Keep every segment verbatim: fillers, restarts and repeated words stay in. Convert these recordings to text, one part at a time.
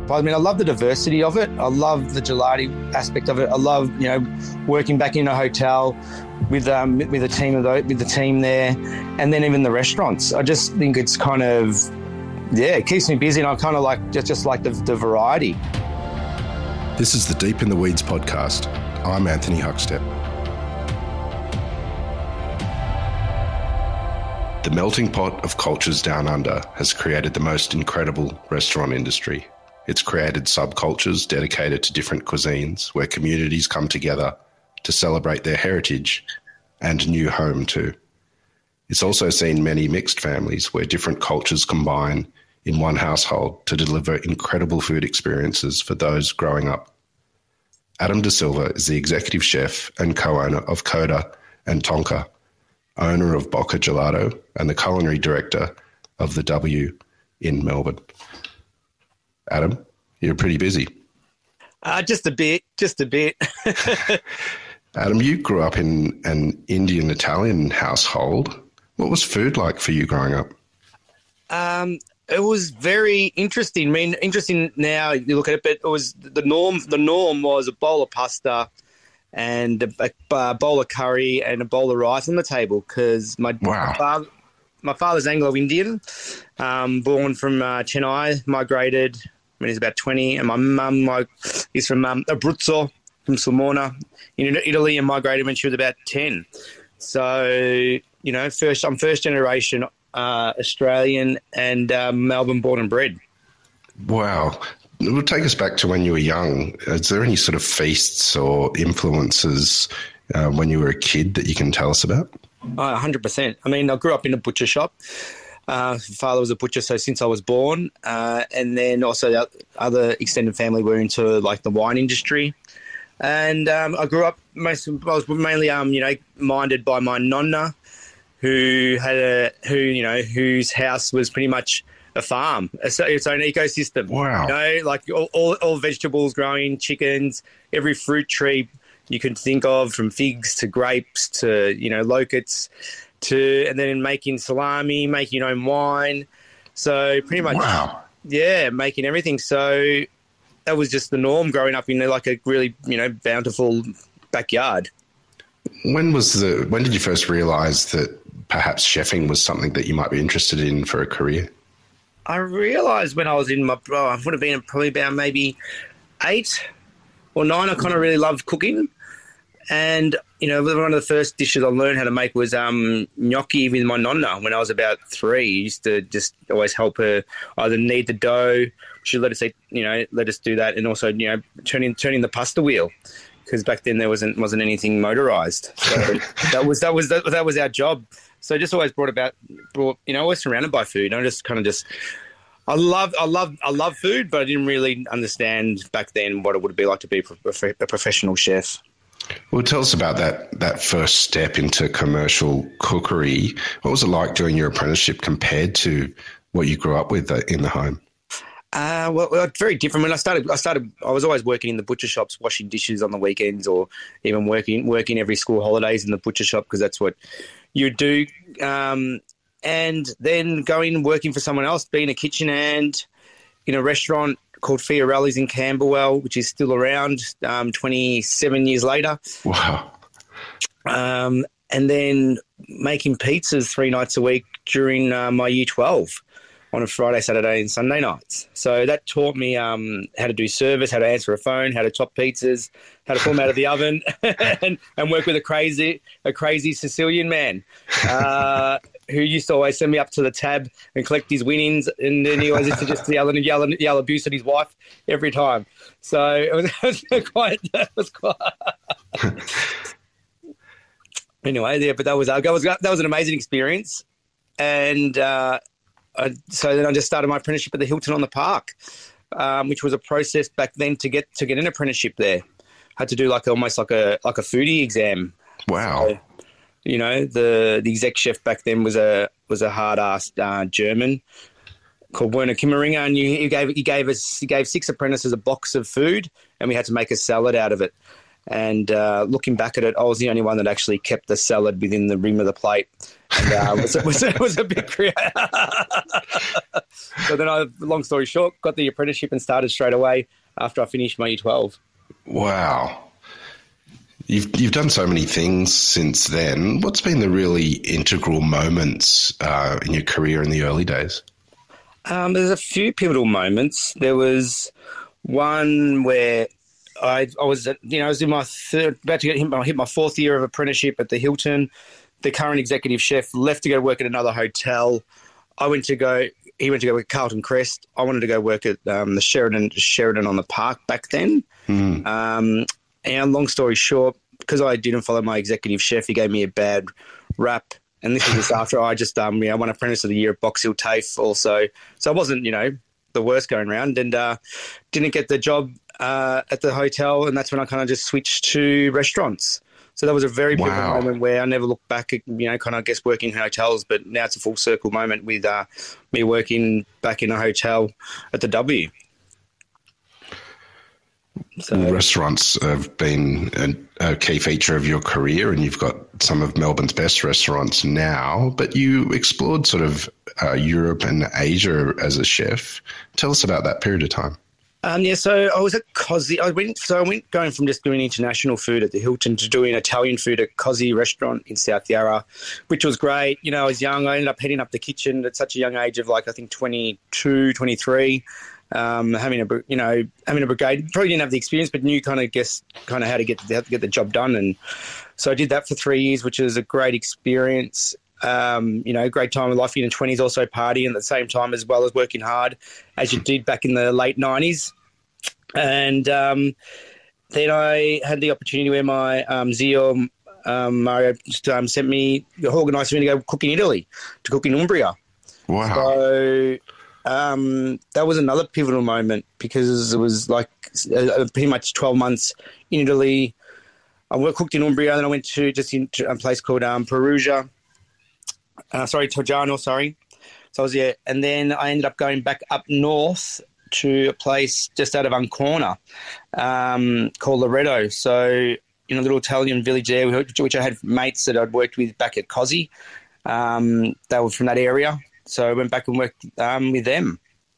I mean, I love the diversity of it. I love the gelati aspect of it. I love, you know, working back in a hotel with um, with a team of the, with the team there, and then even the restaurants. I just think it's kind of, yeah, it keeps me busy, and I kind of like just just like the, the variety. This is the Deep in the Weeds podcast. I'm Anthony Huckstep. The melting pot of cultures down under has created the most incredible restaurant industry. It's created subcultures dedicated to different cuisines where communities come together to celebrate their heritage and new home too. It's also seen many mixed families where different cultures combine in one household to deliver incredible food experiences for those growing up. Adam De Silva is the executive chef and co-owner of Coda and Tonka, owner of Boca Gelato and the culinary director of the W in Melbourne. Adam, you're pretty busy. Uh, just a bit, just a bit. Adam, you grew up in an Indian-Italian household. What was food like for you growing up? Um, it was very interesting. I mean, interesting now you look at it, but it was the norm. The norm was a bowl of pasta and a, a bowl of curry and a bowl of rice on the table because my, wow. my father, my father's Anglo-Indian, um, born from uh, Chennai, migrated when he's about twenty, and my mum my, is from um, Abruzzo, from Sulmona in Italy, and migrated when she was about ten. So, you know, first I'm first generation uh, Australian and uh, Melbourne born and bred. Wow. It will take us back to when you were young. Is there any sort of feasts or influences uh, when you were a kid that you can tell us about? Oh, one hundred percent. I mean, I grew up in a butcher shop. Uh, father was a butcher, so since I was born. Uh, and then also the other extended family were into, like, the wine industry. And um, I grew up, most, I was mainly, um, you know, minded by my nonna, who had a, who, you know, whose house was pretty much a farm, its own ecosystem. Wow. You know, like all, all, all vegetables growing, chickens, every fruit tree you can think of, from figs to grapes to, you know, locusts to, and then making salami, making your own wine. So pretty much, wow. yeah, making everything. So that was just the norm growing up in like a really, you know, bountiful backyard. When was the, when did you first realise that perhaps chefing was something that you might be interested in for a career? I realised when I was in my, oh, I would have been probably about maybe eight or nine. I kind of really loved cooking. And, you know, one of the first dishes I learned how to make was um, gnocchi with my nonna when I was about three. I used to just always help her either knead the dough. She'd let us eat, you know, let us do that. And also, you know, turning turning the pasta wheel, because back then there wasn't wasn't anything motorised. So that was that was that, that was our job. So just always brought about, brought, you know, always surrounded by food. I just kind of just, I love, I love, I love food, but I didn't really understand back then what it would be like to be a professional chef. Well, tell us about that that first step into commercial cookery. What was it like during your apprenticeship compared to what you grew up with in the home? Uh, well, well, very different. When I started, I started. I was always working in the butcher shops, washing dishes on the weekends, or even working working every school holidays in the butcher shop because that's what you do. Um, and then going working for someone else, being a kitchen hand in a restaurant called Fiorelli's in Camberwell, which is still around um, twenty-seven years later. Wow. Um, and then making pizzas three nights a week during uh, my year twelve on a Friday, Saturday and Sunday nights. So that taught me um, how to do service, how to answer a phone, how to chop pizzas, how to pull them out of the oven and, and work with a crazy a crazy Sicilian man uh, who used to always send me up to the tab and collect his winnings, and then he always used to just yell and yell and yell abuse at his wife every time. So it was, it was quite... It was quite anyway, yeah, but that was, that was, that was an amazing experience. And... Uh, I, so then I just started my apprenticeship at the Hilton on the Park, um, which was a process back then to get to get an apprenticeship there. Had to do like almost like a like a foodie exam. Wow. So, you know, the the exec chef back then was a was a hard ass uh, German called Werner Kimmeringer, and you, he gave he gave us he gave six apprentices a box of food, and we had to make a salad out of it. And uh, looking back at it, I was the only one that actually kept the salad within the rim of the plate. And uh, was, was, was, was a big career. So then, I, long story short, got the apprenticeship and started straight away after I finished my year twelve. Wow. You've you've done so many things since then. What's been the really integral moments uh, in your career in the early days? Um, there's a few pivotal moments. There was one where I, I was, you know, I was in my third, about to get hit my, hit my fourth year of apprenticeship at the Hilton. The current executive chef left to go work at another hotel. I went to go. He went to go with Carlton Crest. I wanted to go work at um, the Sheridan Sheridan on the Park back then. Mm. Um, and long story short, because I didn't follow my executive chef, he gave me a bad rap. And this is just after I just um, you know, won Apprentice of the Year at Box Hill TAFE also. So I wasn't, you know, the worst going around, and uh, didn't get the job uh, at the hotel, and that's when I kind of just switched to restaurants. So that was a very big wow. moment where I never looked back at, you know, kind of, I guess, working in hotels, but now it's a full circle moment with uh, me working back in a hotel at the W. So, restaurants have been a, a key feature of your career, and you've got some of Melbourne's best restaurants now, but you explored sort of uh, Europe and Asia as a chef. Tell us about that period of time. Um, yeah, so I was at Cozzy. I went, so I went going from just doing international food at the Hilton to doing Italian food at Cozzy Restaurant in South Yarra, which was great. You know, I was young. I ended up heading up the kitchen at such a young age of like, I think twenty-two, twenty-three, um, having a, you know, having a brigade. Probably didn't have the experience, but knew kind of guess kind of how to get how to get the job done. And so I did that for three years, which was a great experience. Um, you know, great time of life in your twenties, also partying at the same time as well as working hard as you did back in the late nineties. And um, then I had the opportunity where my um, Zio um, Mario just, um, sent me, organised me to go cook in Italy, to cook in Umbria. Wow. So um, that was another pivotal moment because it was like uh, pretty much twelve months in Italy. I worked, cooked in Umbria, then I went to just in to a place called um, Perugia. Uh, sorry, Tojano, sorry. So I was there. And then I ended up going back up north to a place just out of Ancona um, called Loreto. So in a little Italian village there, which I had mates that I'd worked with back at Cozzy. Um, they were from that area. So I went back and worked um, with them.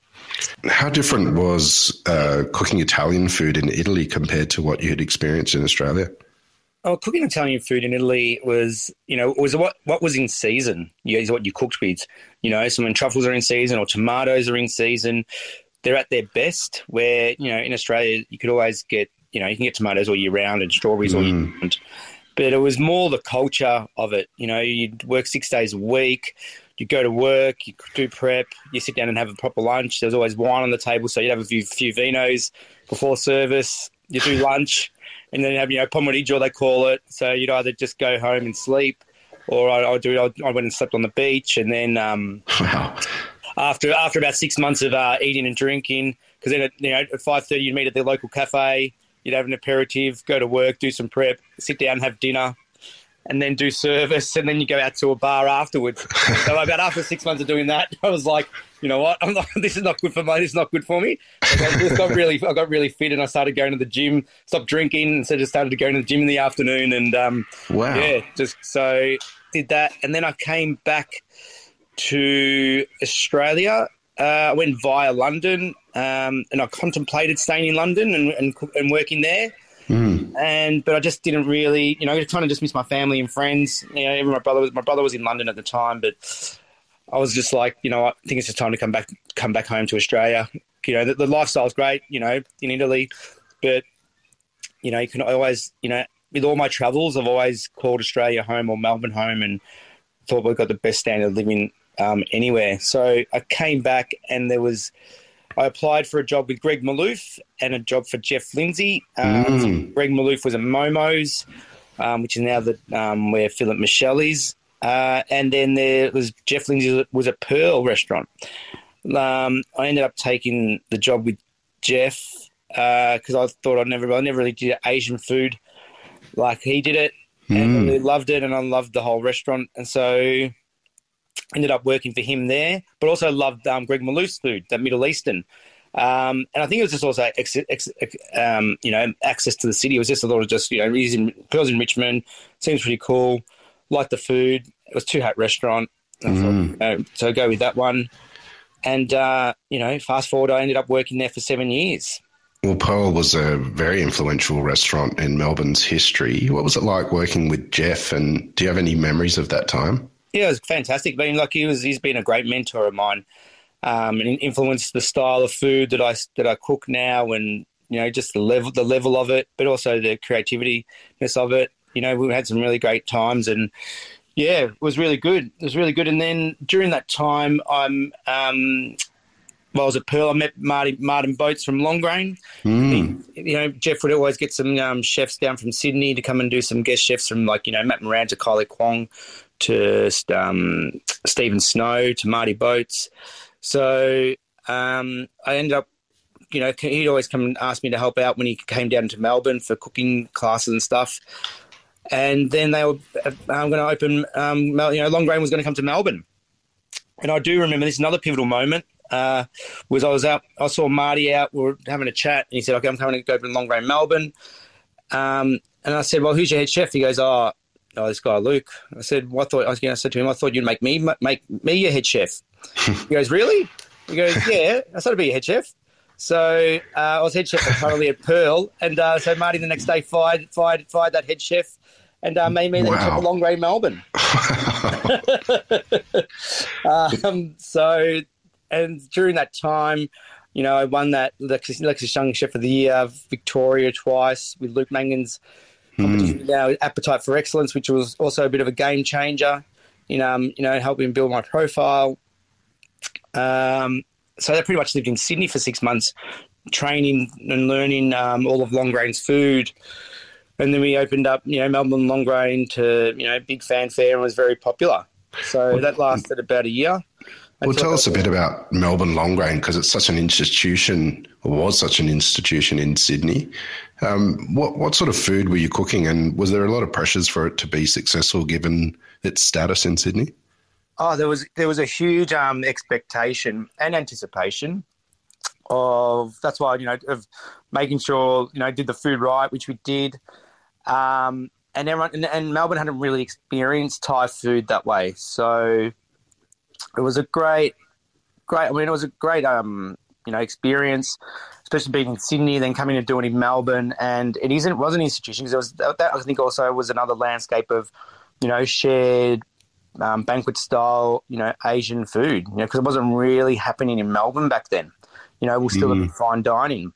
How different was uh, cooking Italian food in Italy compared to what you had experienced in Australia? Oh, cooking Italian food in Italy was, you know, was what what was in season. You know, is what you cooked with. You know, so when truffles are in season or tomatoes are in season, they're at their best. Where, you know, in Australia you could always get, you know, you can get tomatoes all year round and strawberries mm. all year round. But it was more the culture of it. You know, you'd work six days a week. You go to work, you do prep, you sit down and have a proper lunch. There's always wine on the table, so you'd have a few, few vinos before service. You do lunch. And then have, you know, pomeriggio, they call it. So you'd either just go home and sleep, or I, I do. I, I went and slept on the beach, and then um, wow. after after about six months of uh, eating and drinking, because then at, you know at five thirty you'd meet at the local cafe, you'd have an aperitif, go to work, do some prep, sit down, have dinner, and then do service, and then you go out to a bar afterwards. So about after six months of doing that, I was like, you know what, I'm not, this is not good for me. This is not good for me. So I just got really, I got really fit, and I started going to the gym. Stopped drinking, and so just started to go to the gym in the afternoon. And um, wow, yeah, just so did that, and then I came back to Australia. Uh, I went via London, um, and I contemplated staying in London and and, and working there. Mm. And but I just didn't really, you know, I kind of just miss my family and friends. You know, even my brother was my brother was in London at the time, but I was just like, you know, I think it's just time to come back, come back home to Australia. You know, the, the lifestyle's great, you know, in Italy, but you know, you can always, you know, with all my travels, I've always called Australia home or Melbourne home, and thought we've got the best standard of living um, anywhere. So I came back, and there was. I applied for a job with Greg Maloof and a job for Jeff Lindsay. Um, mm. Greg Maloof was at Momo's, um, which is now the um, where Philip Michelle is. Uh, and then there was Jeff Lindsay was a Pearl restaurant. Um, I ended up taking the job with Jeff because uh, I thought I'd never, I never really did Asian food like he did it, mm. and I really loved it, and I loved the whole restaurant, and so. Ended up working for him there, but also loved um, Greg Maloof's food, that Middle Eastern. Um, and I think it was just also, ex, ex, um, you know, access to the city. It was just a lot of just, you know, he's in, Pearl's in Richmond, seems pretty cool, liked the food. It was Two Hat Restaurant. I mm. thought, you know, so go with that one. And, uh, you know, fast forward, I ended up working there for seven years. Well, Pearl was a very influential restaurant in Melbourne's history. What was it like working with Jeff, and do you have any memories of that time? Yeah, it was fantastic. I mean, like he was, he's been a great mentor of mine, um, and influenced the style of food that I that I cook now, and you know, just the level the level of it, but also the creativiness of it. You know, we had some really great times, and yeah, it was really good. It was really good. And then during that time, I'm. Um, Well, I was at Pearl. I met Marty, Martin Boats from Longrain. Mm. He, you know, Jeff would always get some um, chefs down from Sydney to come and do some guest chefs from, like, you know, Matt Moran to Kylie Kwong to um, Stephen Snow to Marty Boats. So um, I ended up, you know, he'd always come and ask me to help out when he came down to Melbourne for cooking classes and stuff. And then they were I'm going to open, um, you know, Longrain was going to come to Melbourne. And I do remember this, another pivotal moment. Uh, was I was out, I saw Marty out, we were having a chat, and he said, okay, I'm coming to go to Longrain, Melbourne. Um, and I said, well, who's your head chef? He goes, oh, oh this guy, Luke. I said, well, I thought, I, was, you know, I said to him, I thought you'd make me, make me your head chef. He goes, really? He goes, yeah, I thought I'd be your head chef. So uh, I was head chef currently at Pearl, and uh, so Marty the next day fired, fired, fired that head chef, and uh, made me the wow. head chef of Longrain, Melbourne. um, so... And during that time, you know, I won that Lexus, Lexus Young Chef of the Year, Victoria twice with Luke Mangan's competition mm. now, Appetite for Excellence, which was also a bit of a game changer in, um, you know, helping build my profile. Um, so I pretty much lived in Sydney for six months, training and learning um, all of Longrain's food. And then we opened up, you know, Melbourne Longrain to, you know, big fanfare and was very popular. So that lasted about a year. Well, tell us a bit about Melbourne Longrain, because it's such an institution, or was such an institution in Sydney. Um, what what sort of food were you cooking, and was there a lot of pressures for it to be successful given its status in Sydney? Oh, there was there was a huge um, expectation and anticipation of, that's why, you know, of making sure, you know, did the food right, which we did. Um, and everyone and, and Melbourne hadn't really experienced Thai food that way, so it was a great, great. I mean, it was a great, um, you know, experience, especially being in Sydney, then coming and doing it in Melbourne. And it isn't, it was an institution, because it was that, I think also was another landscape of, you know, shared um, banquet style, you know, Asian food. You know, because it wasn't really happening in Melbourne back then. You know, we're still mm. at fine dining.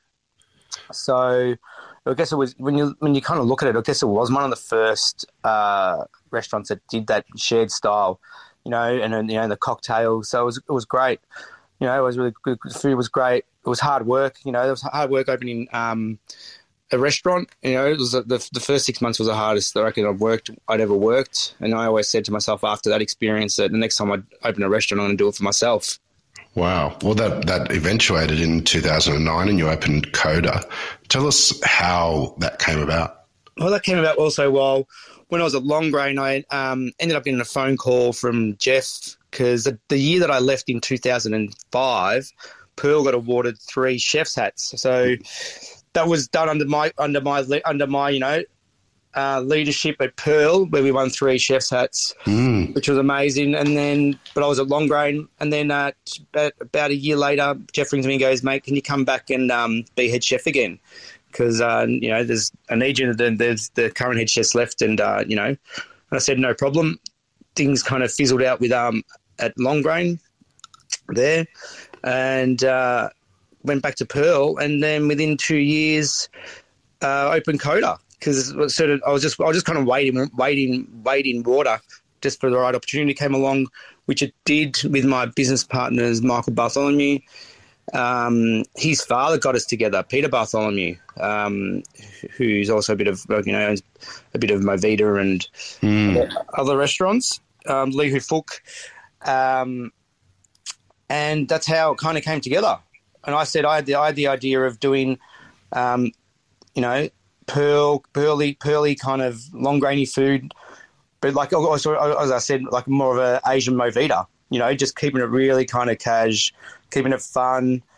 So I guess it was, when you when you kind of look at it, I guess it was one of the first uh, restaurants that did that shared style. You know, and then, you know, the cocktails. So it was, it was great. You know, it was really good. The food was great. It was hard work. You know, it was hard work opening um, a restaurant. You know, it was the the first six months was the hardest I reckon I've worked, I'd ever worked. And I always said to myself after that experience that the next time I'd open a restaurant, I'm going to do it for myself. Wow. Well, that, that eventuated in two thousand nine, and you opened Coda. Tell us how that came about. Well, that came about also while... When I was at Longrain, I um, ended up getting a phone call from Jeff, because the, the year that I left in two thousand five, Pearl got awarded three chef's hats. So that was done under my under my under my you know uh, leadership at Pearl, where we won three chef's hats, mm. which was amazing. And then, but I was at Longrain, and then uh, about, about a year later, Jeff rings me and goes, "Mate, can you come back and um, be head chef again? Because, uh, you know, there's I need you, and there's the current head chef's left." And, uh, you know, and I said, no problem. Things kind of fizzled out with um at Longrain there, and uh, went back to Pearl. And then within two years, uh, opened Coda, because sort of I was just I was just kind of waiting, waiting, waiting water just for the right opportunity came along, which it did with my business partners, Michael Bartholomew. Um, his father got us together, Peter Bartholomew, um, who's also a bit of, you know, a bit of Movida and mm. other restaurants, um, Lee Hu Fook. Um, and that's how it kind of came together. And I said I had the, I had the idea of doing, um, you know, pearl, pearly, pearly kind of long-grainy food, but like also, as I said, like more of a Asian Movida, you know, just keeping it really kind of cash, keeping it fun,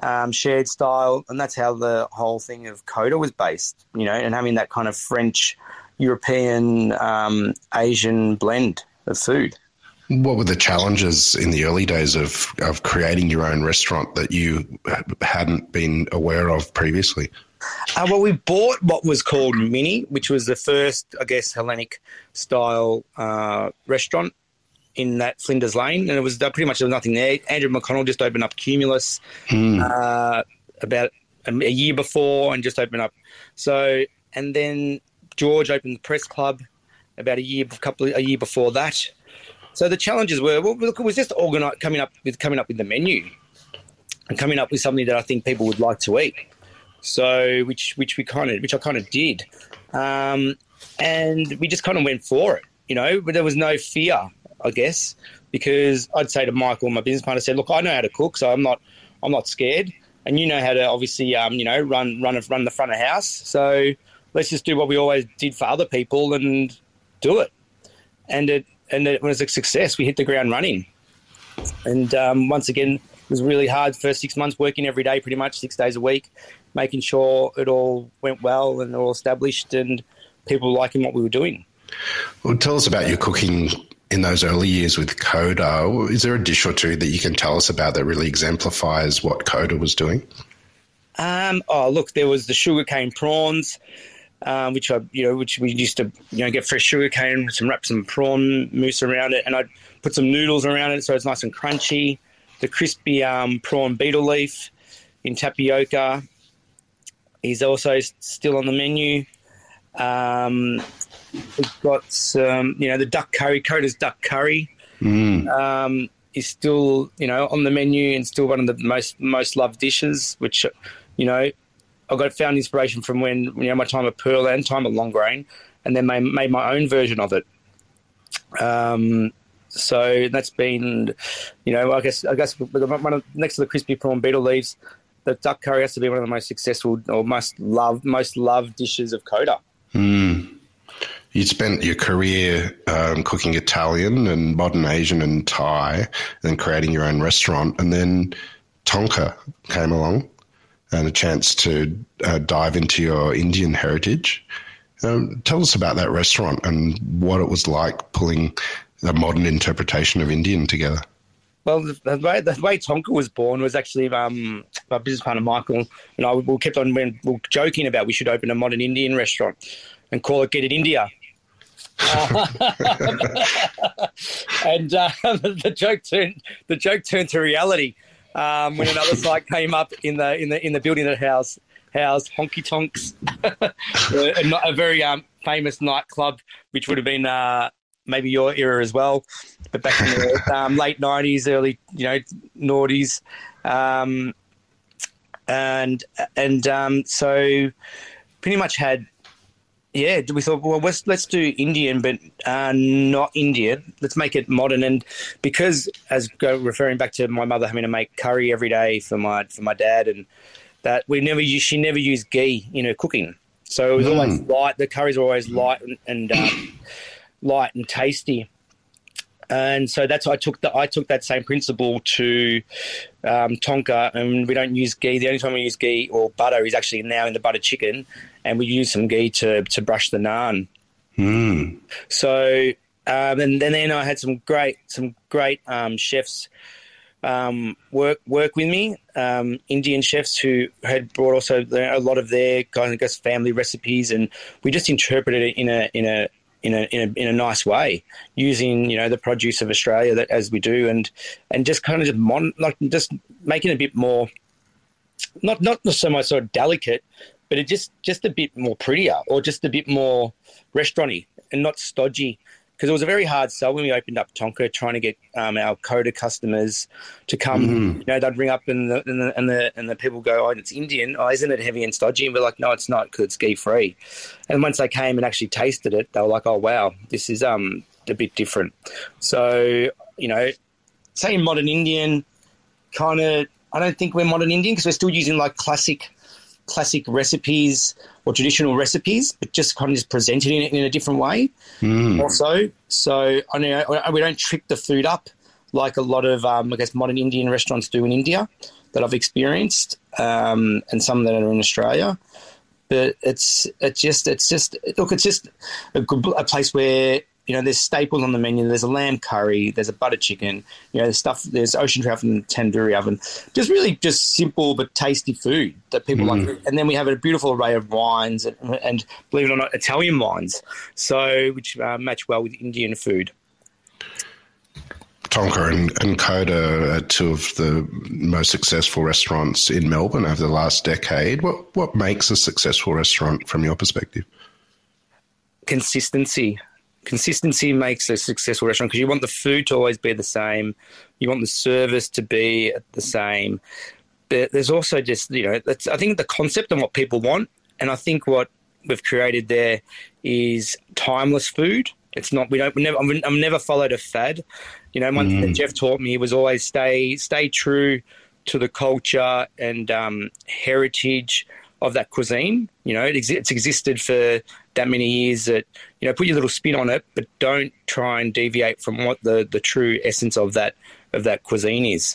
um, shared style, and that's how the whole thing of Coda was based, you know, and having that kind of French, European, um, Asian blend of food. What were the challenges in the early days of, of creating your own restaurant that you hadn't been aware of previously? Uh, well, we bought what was called Mini, which was the first, I guess, Hellenic-style uh, restaurant in that Flinders Lane, and it was pretty much there was nothing there. Andrew McConnell just opened up Cumulus mm. uh, about a, a year before and just opened up. So, and then George opened the Press Club about a year, couple of, a year before that. So the challenges were, well, look, it was just organize, coming up with coming up with the menu and coming up with something that I think people would like to eat. So, which which we kind of which I kind of did, um, and we just kind of went for it, you know. But there was no fear, I guess, because I'd say to Michael, my business partner, said, "Look, I know how to cook, so I'm not I'm not scared, and you know how to obviously, um, you know, run run run the front of house. So let's just do what we always did for other people and do it." And it and it was a success. We hit the ground running, and um, once again, it was really hard. First six months working every day, pretty much six days a week, making sure it all went well and all established and people liking what we were doing. Well, tell us about your cooking in those early years with Coda. Is there a dish or two that you can tell us about that really exemplifies what Coda was doing? Um, oh, look, there was the sugarcane prawns, um, which I, you know, which we used to, you know, get fresh sugarcane, some wrap some prawn mousse around it, and I'd put some noodles around it so it's nice and crunchy. The crispy um, prawn beetle leaf in tapioca is also still on the menu. Um, we've got some, you know, the duck curry, Coda's duck curry mm. um, is still, you know, on the menu and still one of the most most loved dishes, which, you know, I got found inspiration from when, you know, my time at Pearl and time at Long Grain, and then made, made my own version of it. Um, so that's been, you know, I guess I guess one of, next to the crispy prawn beetle leaves, the duck curry has to be one of the most successful or most loved most loved dishes of Coda. Mm. You spent your career um, cooking Italian and modern Asian and Thai, and then creating your own restaurant, and then Tonka came along and a chance to uh, dive into your Indian heritage. Um, tell us about that restaurant and what it was like pulling a modern interpretation of Indian together. Well, the, the way the way Tonka was born was actually um, my business partner Michael and I. We kept on we were joking about we should open a modern Indian restaurant and call it Get It India. Uh, and uh, the joke turned the joke turned to reality um, when another site came up in the in the in the building that housed housed Honky Tonks, a, a very um, famous nightclub, which would have been uh, maybe your era as well, but back in the um, late nineties, early you know noughties, um, and and um, so pretty much had. Yeah, we thought, well, let's let's do Indian, but uh, not Indian. Let's make it modern, and because, as go, referring back to my mother having to make curry every day for my for my dad, and that we never used, she never used ghee in her cooking, so it was mm. always light. The curries were always light and, and um, light and tasty, and so that's I took the I took that same principle to um, Tonka, and we don't use ghee. The only time we use ghee or butter is actually now in the butter chicken. And we use some ghee to, to brush the naan. Mm. So, um, and, and then I had some great some great um, chefs um, work work with me, um, Indian chefs who had brought also a lot of their kind of guess family recipes, and we just interpreted it in a in a in a in a in a nice way, using you know the produce of Australia that as we do, and and just kind of just mon- like just making it a bit more, not not so much sort of delicate. But it just, just a bit more prettier or just a bit more restaurant-y and not stodgy. Because it was a very hard sell when we opened up Tonka, trying to get um, our Coda customers to come. Mm. You know, they'd ring up and the, and the and the and the people go, "Oh, it's Indian. Oh, isn't it heavy and stodgy?" And we're like, "No, it's not, because it's ghee-free." And once they came and actually tasted it, they were like, "Oh, wow, this is um a bit different." So, you know, saying modern Indian, kind of, I don't think we're modern Indian because we're still using like classic. classic recipes or traditional recipes, but just kind of just presented in it in a different way mm. also. So I know we don't trick the food up like a lot of, um, I guess, modern Indian restaurants do in India. that I've experienced, um, and some that are in Australia. But it's it's just it's just look, it's just a, good, a place where, you know, there's staples on the menu. There's a lamb curry. There's a butter chicken. You know, there's stuff. There's ocean trout and tandoori oven. Just really just simple but tasty food that people mm. like. And then we have a beautiful array of wines and, and believe it or not, Italian wines. So which uh, match well with Indian food. Tonka and, and Coda are two of the most successful restaurants in Melbourne over the last decade. What what makes a successful restaurant from your perspective? Consistency. Consistency makes a successful restaurant because you want the food to always be the same. You want the service to be the same. But there's also just, you know, that's, I think the concept and what people want, and I think what we've created there is timeless food. It's not, we don't, we never, I've never followed a fad. You know, one mm. thing that Jeff taught me was always stay, stay true to the culture and um, heritage of that cuisine. You know, it ex- it's existed for that many years that, you know, put your little spin on it, but don't try and deviate from what the, the true essence of that, of that cuisine is.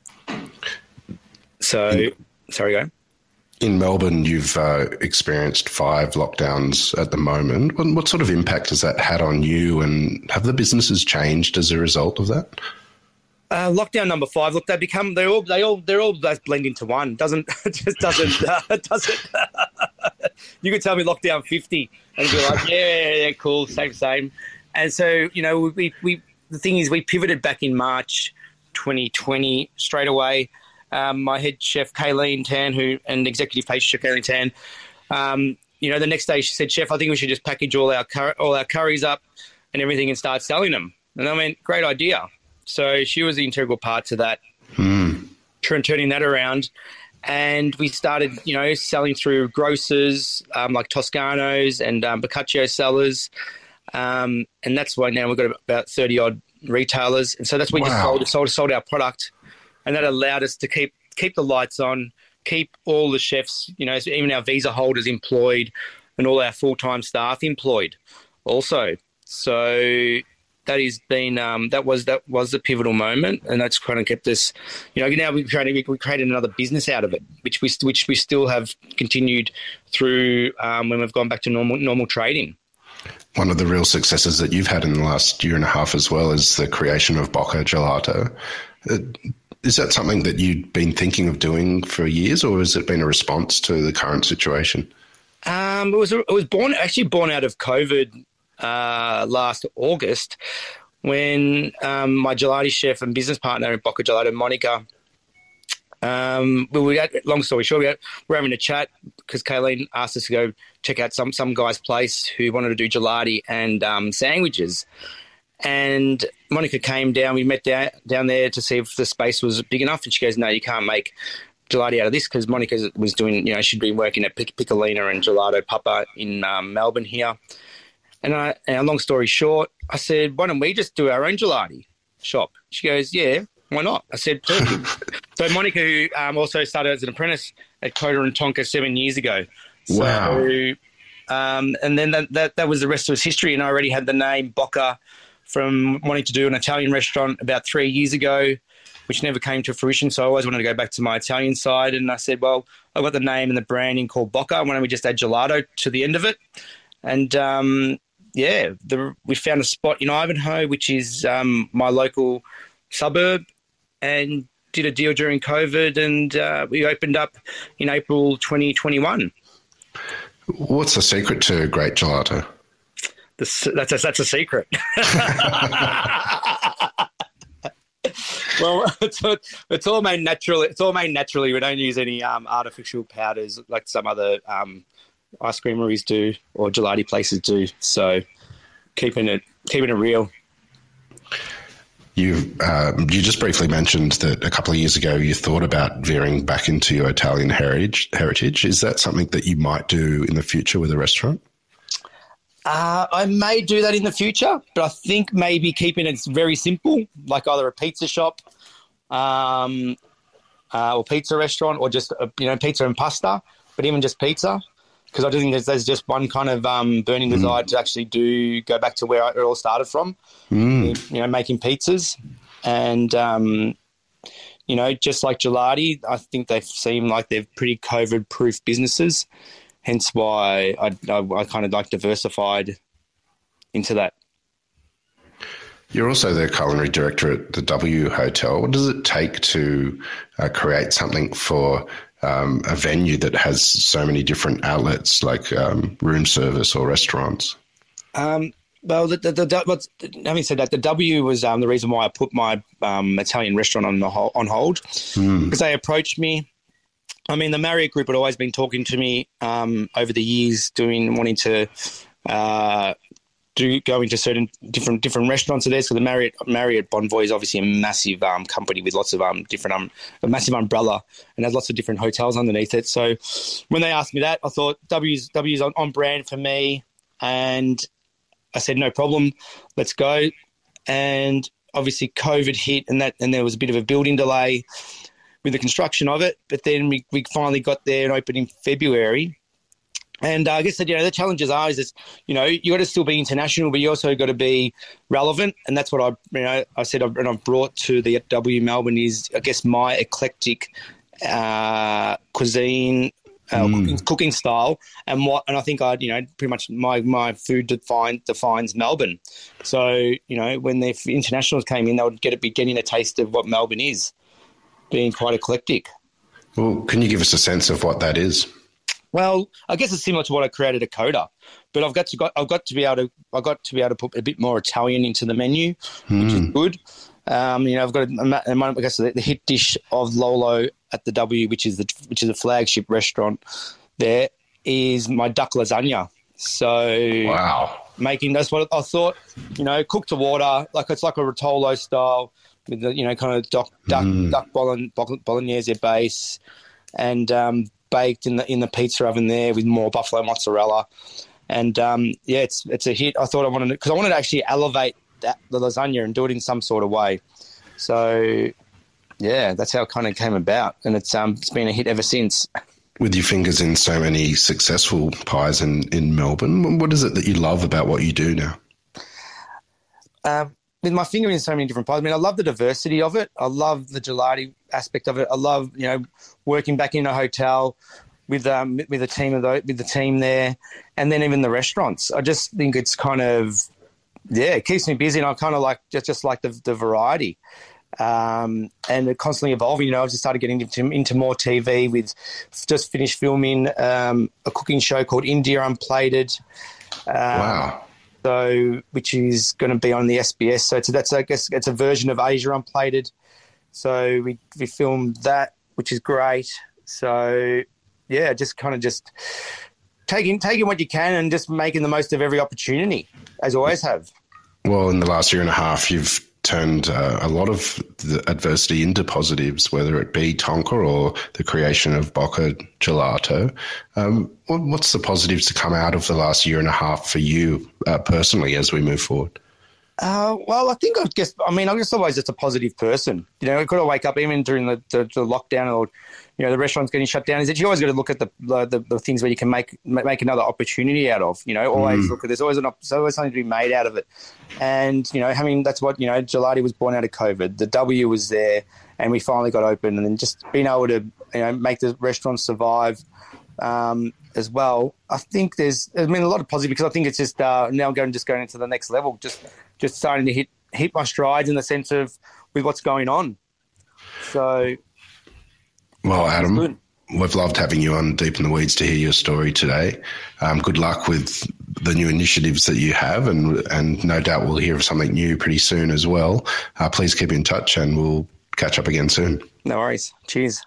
So, in, sorry, go. In Melbourne, you've uh, experienced five lockdowns at the moment. What, what sort of impact has that had on you, and have the businesses changed as a result of that? Uh, lockdown number five. Look, they become they all they all they're all they blend into one. Doesn't just doesn't uh, doesn't. You could tell me lockdown fifty, and be like, yeah, yeah, yeah, cool, same, same. And so, you know, we we the thing is, we pivoted back in March twenty twenty straight away. Um, my head chef, Kayleen Tan, who and executive pastry chef Kayleen Tan, um, you know, the next day she said, "Chef, I think we should just package all our cur- all our curries up and everything and start selling them." And I went, "Great idea." So she was the integral part to that, mm. turning that around. And we started, you know, selling through grocers um, like Toscano's and um, Boccaccio sellers. Um, and that's why now we've got about thirty-odd retailers. And so that's where we wow. just sold, sold, sold our product. And that allowed us to keep keep the lights on, keep all the chefs, you know, even our visa holders employed and all our full-time staff employed also. So that has been um, that was that was the pivotal moment, and that's kind of kept us, you know, now we've created, we created another business out of it, which we which we still have continued through um, when we've gone back to normal normal trading. One of the real successes that you've had in the last year and a half as well is the creation of Bocca Gelato. Uh, Is that something that you'd been thinking of doing for years, or has it been a response to the current situation? Um, it was it was born actually born out of COVID uh, last August, when um, my gelati chef and business partner in Bocca Gelato, Monica, um, we were at, long story short, we were, we were having a chat because Kayleen asked us to go check out some some guy's place who wanted to do gelati and um, sandwiches. And Monica came down, we met down, down there to see if the space was big enough. And she goes, "No, you can't make gelati out of this," because Monica was doing, you know, she'd been working at Pic- Piccolina and Gelato Papa in um, Melbourne here. And, I, and long story short, I said, "Why don't we just do our own gelati shop?" She goes, "Yeah, why not?" I said, "Perfect." So Monica, who um, also started as an apprentice at Coda and Tonka seven years ago. So, wow. Um, and then that, that, that was the rest of its history. And I already had the name Bocca from wanting to do an Italian restaurant about three years ago, which never came to fruition. So I always wanted to go back to my Italian side. And I said, well, I've got the name and the branding called Bocca. Why don't we just add gelato to the end of it? And, um, yeah, the, we found a spot in Ivanhoe, which is um, my local suburb, and did a deal during COVID, and uh, we opened up in April twenty twenty-one. What's the secret to great gelato? The, that's a, that's a secret. Well, it's, it's all made naturally. It's all made naturally. We don't use any um, artificial powders like some other um, ice creameries do or gelati places do. So keeping it keeping it real. You uh, you just briefly mentioned that a couple of years ago you thought about veering back into your Italian heritage. Heritage is that something that you might do in the future with a restaurant? Uh, I may do that in the future, but I think maybe keeping it very simple, like either a pizza shop um, uh, or pizza restaurant, or just, uh, you know, pizza and pasta, but even just pizza, because I do think there's, there's just one kind of um, burning mm. desire to actually do go back to where it all started from, mm. you know, making pizzas. And, um, you know, just like Gelati, I think they seem like they're pretty COVID-proof businesses. Hence why I, I, I kind of like diversified into that. You're also the culinary director at the W Hotel. What does it take to uh, create something for um, a venue that has so many different outlets, like um, room service or restaurants? Um, well, the, the, the, but having said that, the W was um, the reason why I put my um, Italian restaurant on the ho- on hold, mm. because they approached me. I mean, the Marriott Group had always been talking to me um, over the years, doing wanting to uh, do go into certain different different restaurants of theirs. So the Marriott Marriott Bonvoy is obviously a massive um, company with lots of um, different um, a massive umbrella and has lots of different hotels underneath it. So when they asked me that, I thought W's W's on, on brand for me, and I said no problem, let's go. And obviously COVID hit, and that and there was a bit of a building delay with the construction of it, but then we, we finally got there and opened in February. And uh, I guess that, you know, the challenges are is, that, you know, you got to still be international, but you also got to be relevant. And that's what I, you know, I said, I've, and I've brought to the W Melbourne is, I guess, my eclectic uh, cuisine, uh, mm. cooking, cooking style, and what, and I think I, you know, pretty much my my food define, defines Melbourne. So, you know, when the internationals came in, they would get it, be getting a taste of what Melbourne is, being quite eclectic. Well, can you give us a sense of what that is? Well, I guess it's similar to what I created at Coda, but I've got to got I've got to be able to I've got to be able to put a bit more Italian into the menu, mm. which is good. Um, you know, I've got a, a, I guess the, the hit dish of Lolo at the W, which is the which is a flagship restaurant. There is my duck lasagna. So wow, making that's what I thought. You know, cooked to water, like it's like a Rotolo style with the, you know, kind of duck duck mm. duck bolognese base, and um, baked in the in the pizza oven there with more buffalo mozzarella, and um, yeah, it's it's a hit. I thought I wanted because I wanted to actually elevate that, the lasagna and do it in some sort of way. So yeah, that's how it kind of came about, and it's um it's been a hit ever since. With your fingers in so many successful pies in, in Melbourne, what is it that you love about what you do now? Um, with my finger in so many different pies, I mean, I love the diversity of it. I love the gelati aspect of it. I love, you know, working back in a hotel with um with a team of the, with the team there, and then even the restaurants. I just think it's kind of yeah, it keeps me busy, and I kind of like just just like the the variety. Um, and it constantly evolving. You know, I've just started getting into, into more T V with just finished filming um, a cooking show called India Unplated. Um, wow. So, which is going to be on the S B S. So, it's, that's, I guess, it's a version of Asia Unplated. So, we, we filmed that, which is great. So, yeah, just kind of just taking, taking what you can and just making the most of every opportunity, as I always have. Well, in the last year and a half, you've turned uh, a lot of the adversity into positives, whether it be Tonka or the creation of Bocca Gelato. Um, what, what's the positives to come out of the last year and a half for you uh, personally as we move forward? Uh, well, I think I guess, I mean, I'm just always just a positive person. You know, I've got to wake up even during the, the, the lockdown or, you know, the restaurant's getting shut down, is that you always got to look at the, the the things where you can make make another opportunity out of, you know, always mm. look at, there's always, an, there's always something to be made out of it. And, you know, I mean, that's what, you know, Gelati was born out of COVID. The W was there and we finally got open, and then just being able to, you know, make the restaurant survive um, as well. I think there's, I mean, a lot of positive, because I think it's just uh, now going, just going into the next level, just just starting to hit, hit my strides in the sense of with what's going on. So, well, Adam, we've loved having you on Deep in the Weeds to hear your story today. Um, good luck with the new initiatives that you have, and and no doubt we'll hear of something new pretty soon as well. Uh, please keep in touch and we'll catch up again soon. No worries. Cheers.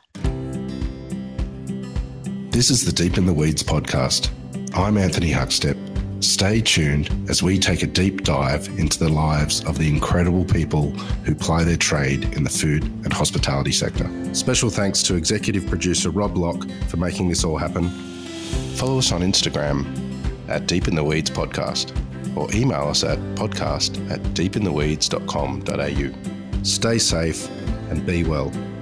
This is the Deep in the Weeds podcast. I'm Anthony Huckstep. Stay tuned as we take a deep dive into the lives of the incredible people who ply their trade in the food and hospitality sector. Special thanks to executive producer Rob Locke for making this all happen. Follow us on Instagram at Deep in the Weeds Podcast, or email us at podcast at deepintheweeds dot com dot a u. Stay safe and be well.